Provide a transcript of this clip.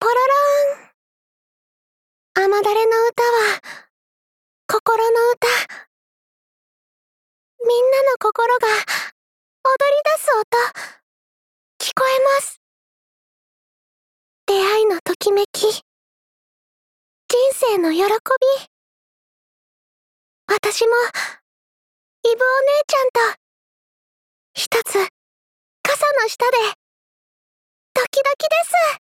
ポロロン。雨だれの歌は、心の歌。みんなの心が、踊り出す音、聞こえます。出会いのときめき、人生の喜び。私も、イブお姉ちゃんと、一つ、傘の下で、ドキドキです。